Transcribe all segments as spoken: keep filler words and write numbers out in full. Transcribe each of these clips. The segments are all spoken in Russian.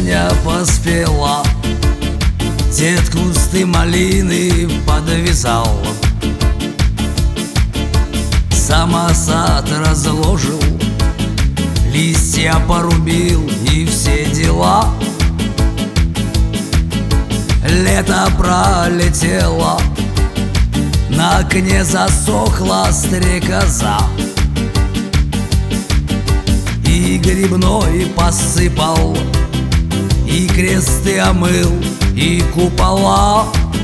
яблоня поспела, дед кусты малины подвязал, самосад разложил, листья порубил и все дела. Лето пролетело, на окне засохла стрекоза, и грибной посыпал, и кресты омыл, и купола.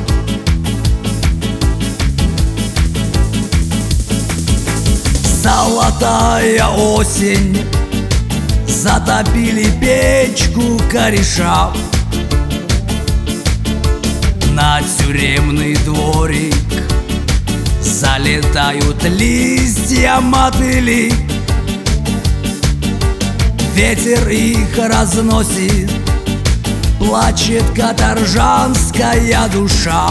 Золотая осень, затопили печку кореша, на тюремный дворик залетают листья мотыли. Ветер их разносит, плачет каторжанская душа,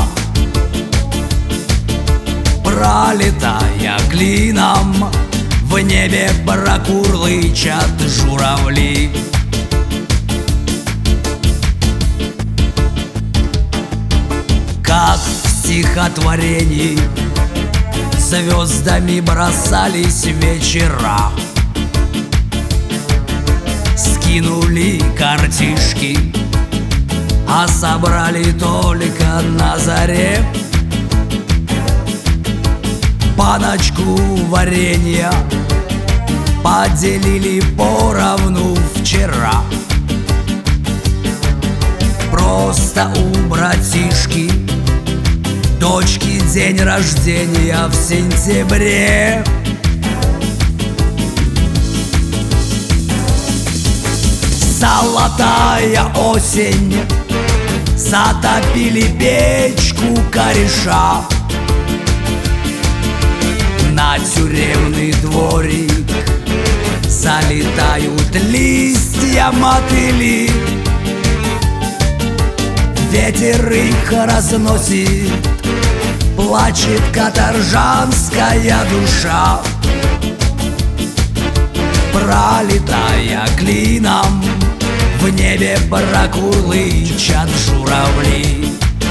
пролетая клином, в небе прокурлычат журавли. Как в стихотворении звездами бросались вечера, скинули картишки, а собрали только на заре баночку варенья, поделили поровну вчера. Просто у братишки дочки день рождения в сентябре. Золотая осень, затопили печку кореша, на тюремный дворик залетают листья мотыли. Ветер их разносит, плачет каторжанская душа, пролетая клином, в небе прокурлычат журавли.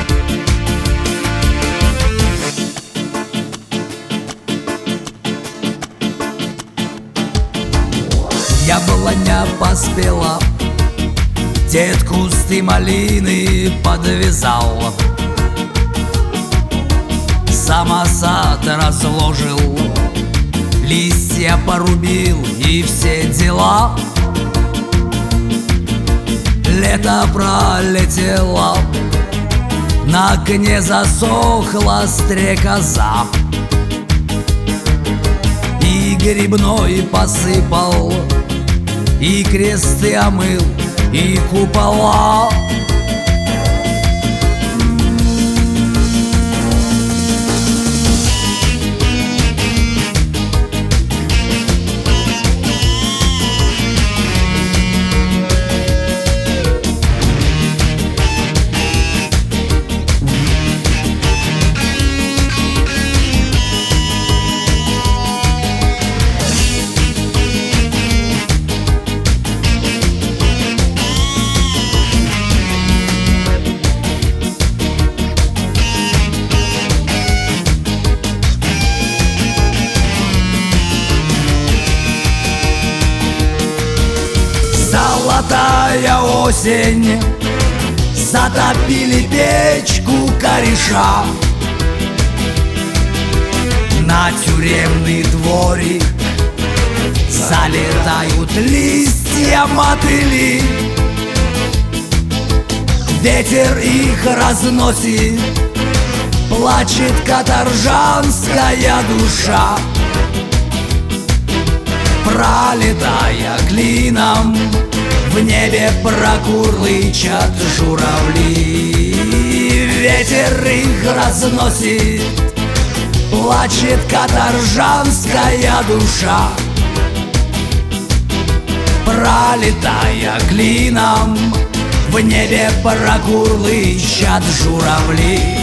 Яблоня поспела, дед кусты малины подвязал, самосад разложил, листья порубил и все дела. Лето пролетело, на окне засохла стрекоза, и грибной посыпал, и кресты омыл, и купола. Золотая осень, затопили печку кореша, на тюремный дворик залетают листья мотыли. Ветер их разносит, плачет каторжанская душа, пролетая клином, в небе прокурлычат журавли. Ветер их разносит, плачет каторжанская душа, пролетая клином, в небе прокурлычат журавли.